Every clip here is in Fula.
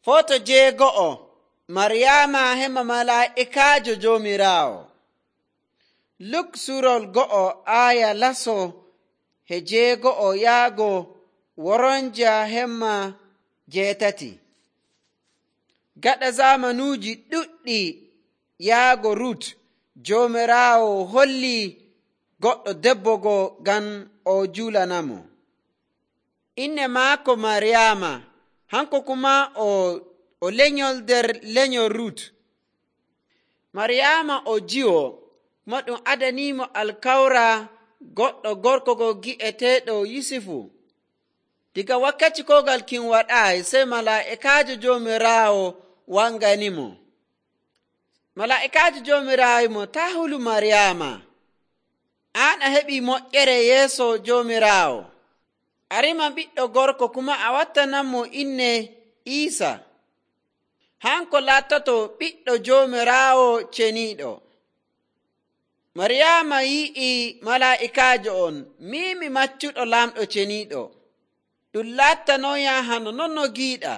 Foto jeego'o Maryaama hema malaa'ikaajo Joomiraawo. Luk surol go'o aya laso he jeego'o yaago woronja hemma jeetati. Gaɗa zamanuuji ɗuɗɗi yaago Rut, Joomiraawo holli goɗɗo debbo go ngam o juulanamo. Inne maako Maryaama, hanko kuma o lenyol nder lenyol Rut. Maryaama o jiwo mo ɗum adanimo alkawra goɗɗo gorko go gi'eteɗo Yusufu. Diga wakkati kogal kin waɗai sai mala'ikaajo Joomiraawo wanganimo. Mala'ikaajo Joomiraawo mo ta hulu Maryaama, an a heɓi moƴƴere yeeso Joomiraawo. Arima ɓiɗɗo gorko kuma a wattananmo inne Iisa. Hanko lattato ɓiɗɗo Joomiraawo ceniiɗo. Maryaama yi'i mala'ikaajo on, mimi maccuɗo lamɗo ceniiɗo. Ɗum lattanoya hano non no giiɗa.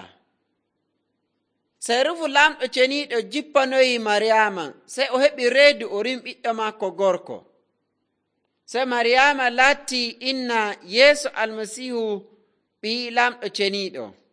Sai rufu lamɗo ceniiɗo jippanoyi Maryaama, sai o heɓi reedu o rim ɓiɗɗo makko gorko. Sai Maryaama latti inna Yeesu Almasiihu ɓi lamɗo ceniiɗo.